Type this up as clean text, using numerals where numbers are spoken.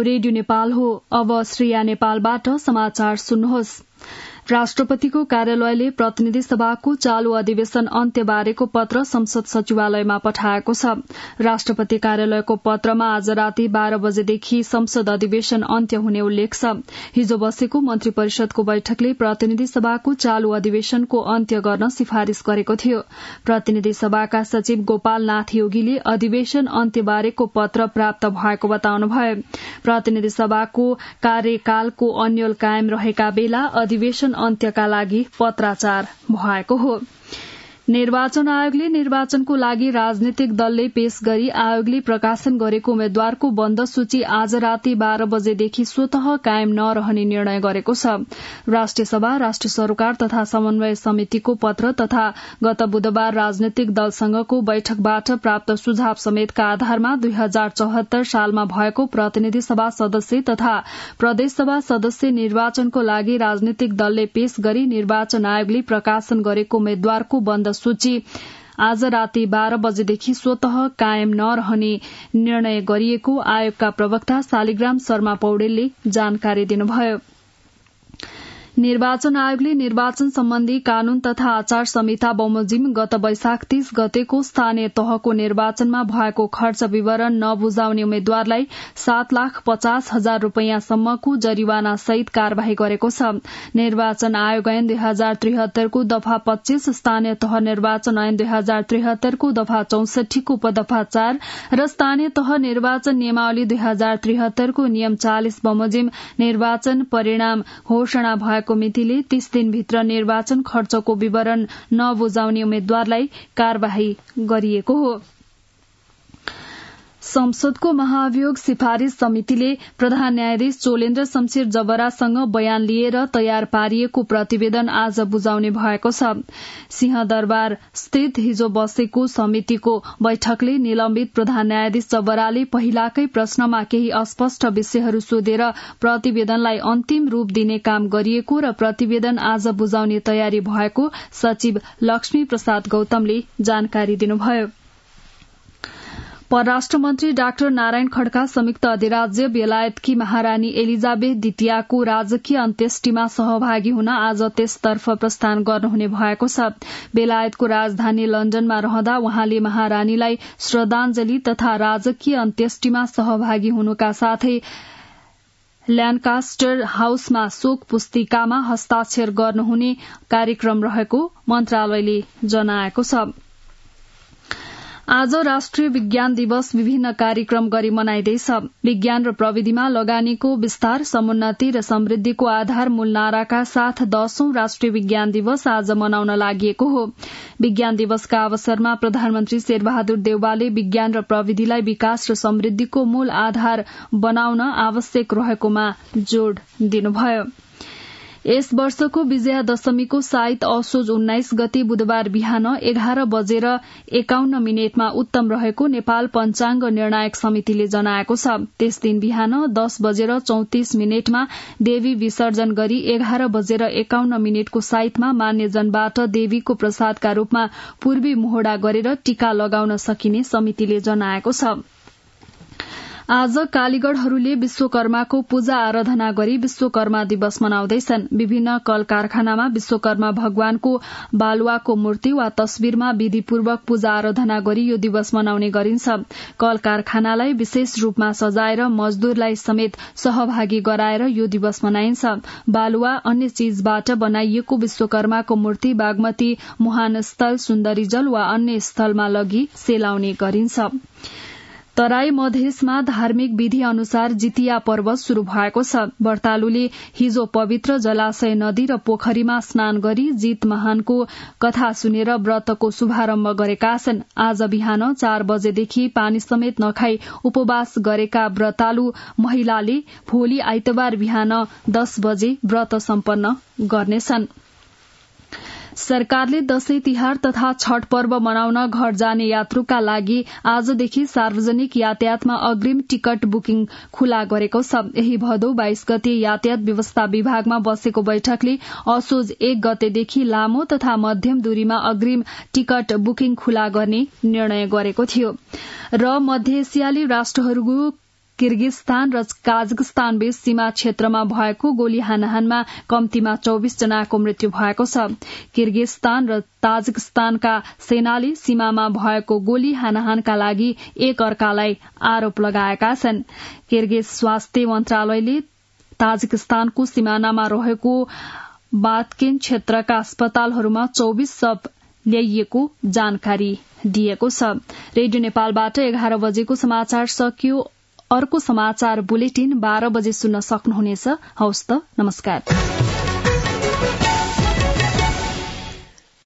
Radio Nepal हो। अब श्रेया नेपालबाट समाचार सुन्नुहोस्। राष्ट्रपतिको कार्यालयले प्रतिनिधि सभाको चालू अधिवेशन अन्त्य बारेको पत्र संसद सचिवालयमा पठाएको छ। राष्ट्रपति कार्यालयको पत्रमा आज राति 12 बजेदेखि संसद अधिवेशन अन्त्य हुने उल्लेख छ। हिजो बसेको मन्त्री परिषदको बैठकले प्रतिनिधि सभाको चालू अधिवेशनको अन्त्य गर्न सिफारिश गरेको थियो। प्रतिनिधि सभाका सचिव गोपाल नाथ योगीले अधिवेशन अन्त्य बारेको पत्र प्राप्त भएको बताउनुभयो। प्रतिनिधि सभाको कार्यकालको अन्यल कायम रहेका बेला अधिवेशन अन्त्यका लागि पत्राचार भएको हो। निर्वाचन आयोगले निर्वाचनको लागि राजनीतिक दलले पेश गरी आयोगले प्रकाशन गरेको उम्मेद्वारको बन्द सूची आज राति 12 बजेदेखि स्वतः कायम नरहने निर्णय गरेको छ। राष्ट्रिय सभा, राष्ट्रिय सरोकार तथा समन्वय समितिको पत्र तथा गत बुधबार राजनीतिक दलसँगको बैठकबाट प्राप्त सुझाव समेतका आधारमा 2074 सालमा भएको प्रतिनिधि सभा सदस्य तथा प्रदेश सभा सदस्य निर्वाचनको लागि राजनीतिक दलले पेश गरी निर्वाचन आयोगले प्रकाशन गरेको उम्मेद्वारको बन्द सूची आज राति 12 बजेदेखि स्वतः कायम नरहने निर्णय गरिएको आयोगका प्रवक्ता शालिग्राम शर्मा पौडेलले जानकारी दिनुभयो। निर्वाचन आयोगले निर्वाचन सम्बन्धी कानून तथा आचार संहिता बमोजिम गत वैशाख 30 गतेको स्थानीय तहको निर्वाचनमा भएको खर्च विवरण नबुझाउने उम्मेद्वारलाई 7,50,000 रूपियाँसम्मको जरिवाना सहित कार्यवाही गरेको छ। निर्वाचन आयोग ऐन 2073 को दफा 25, स्थानीय तह निर्वाचन ऐन 2073 को दफा 64 को उपदफा 4 र स्थानीय तह निर्वाचन नियमावली 2073 को नियम 40 बमोजिम निर्वाचन परिणाम घोषणा भएको मितिले 30 दिनभित्र निर्वाचन खर्चको विवरण नबुझाउने उम्मेद्वारलाई कार्यवाही गरिएको हो। संसदको महाभियोग सिफारिश समितिले प्रधान न्यायाधीश चोलेन्द्र शमशेर जबरासँग बयान लिएर तयार पारिएको प्रतिवेदन आज बुझाउने भएको छ। सिंहदरबार स्थित हिजो बसेको समितिको बैठकले निलम्बित प्रधान न्यायाधीश जबराले पहिलाकै प्रश्नमा केही अस्पष्ट विषयहरू सोधेर प्रतिवेदनलाई अन्तिम रूप दिने काम गरिएको र प्रतिवेदन आज बुझाउने तयारी भएको सचिव लक्ष्मी प्रसाद गौतमले जानकारी दिनुभयो। परराष्ट्र मन्त्री डाक्टर नारायण खड्का संयुक्त अधिराज्य बेलायतकी महारानी एलिजाबेथ द्वितीयको राजकीय अन्त्येष्टिमा सहभागी हुन आज त्यसतर्फ प्रस्थान गर्नुहुने भएको छ। बेलायतको राजधानी लन्डनमा रहँदा उहाँले महारानीलाई श्रद्धाञ्जली तथा राजकीय अन्त्येष्टिमा सहभागी हुनुका साथै ल्यान्कास्टर हाउसमा शोक पुस्तिकामा हस्ताक्षर गर्नुहुने कार्यक्रम रहेको मन्त्रालयले जनाएको छ। आज राष्ट्रिय विज्ञान दिवस विभिन्न कार्यक्रम गरी मनाइँदैछ। विज्ञान र प्रविधिमा लगानीको विस्तार, समुन्नति र समृद्धिको आधार मूल नाराका साथ 10औं राष्ट्रिय विज्ञान दिवस आज मनाउन लागिएको हो। विज्ञान दिवसका अवसरमा प्रधानमन्त्री शेरबहादुर देउवाले विज्ञान र प्रविधिलाई विकास र समृद्धिको मूल आधार बनाउन आवश्यक रहेकोमा जोड़ दिनुभयो। यस वर्षको विजया दशमीको साइत असोज 19 गते बुधबार बिहान 11:51 उत्तम रहेको नेपाल पञ्चाङ्ग निर्णायक समितिले जनाएको छ। त्यस दिन बिहान 10:34 देवी विसर्जन गरी 11:51 को साइतमा मान्यजनबाट देवीको प्रसादका रूपमा पूर्वी मोहडा गरेर टीका लगाउन सकिने समितिले जनाएको छ। आज कालीगढ़हरूले विश्वकर्माको पूजा आराधना गरी विश्वकर्मा दिवस मनाउँदैछन्। विभिन्न कल कारखानामा विश्वकर्मा भगवानको बालुवाको मूर्ति वा तस्बिरमा विधिपूर्वक पूजा आराधना गरी यो दिवस मनाउने गरिन्छ। कल कारखानालाई विशेष रूपमा सजाएर मजदूरलाई समेत सहभागी गराएर यो दिवस मनाइन्छ। बालुवा अन्य चीजबाट बनाइएको विश्वकर्माको मूर्ति बागमती मुहान स्थल, सुन्दरीजल वा अन्य स्थलमा लगी सेलाउने गरिन्छ। तराई मधेसमा धार्मिक विधि अनुसार जितिया पर्व शुरू भएको छ। व्रतालुले हिजो पवित्र जलाशय, नदी र पोखरीमा स्नान गरी जित महानको कथा सुनेर व्रतको शुभारम्भ गरेका छन्। आज बिहान 4 बजेदेखि पानी समेत नखाई उपवास गरेका व्रतालु महिलाले भोलि आइतबार बिहान 10 बजे व्रत सम्पन्न गर्नेछन्। सरकारले दशैं तिहार तथा छठ पर्व मनाउन घर जाने यात्रुका लागि आजदेखि सार्वजनिक यातायातमा अग्रिम टिकट बुकिङ खुला गरेको छ। यही भदौ 22 गते यातायात व्यवस्था विभागमा बसेको बैठकले असोज 1 गतेदेखि लामो तथा मध्यम दूरीमा अग्रिम टिकट बुकिङ खुला गर्ने निर्णय गरेको थियो। र मध्य एसियाली राष्ट्रहरूको किर्गिस्तान र काजाख्स्तान बीच सीमा क्षेत्रमा भएको गोली हानाहानमा कम्तीमा 24 जनाको मृत्यु भएको छ। किर्गिस्तान र ताजिकिस्तानका सेनाले सीमामा भएको गोली हानाहानका लागि एक अर्कालाई आरोप लगाएका छन्। किर्गिज स्वास्थ्य मन्त्रालयले ताजिकिस्तानको सिमानामा रहेको बातकेन क्षेत्रका अस्पतालहरूमा 24 शव ल्याइएको जानकारी दिएको छ। रेडियो नेपालबाट 11 बजेको समाचार सकियो। अर्को समाचार बुलेटिन 12 बजे सुन्न सक्नुहुनेछ। हवस् त, नमस्कार।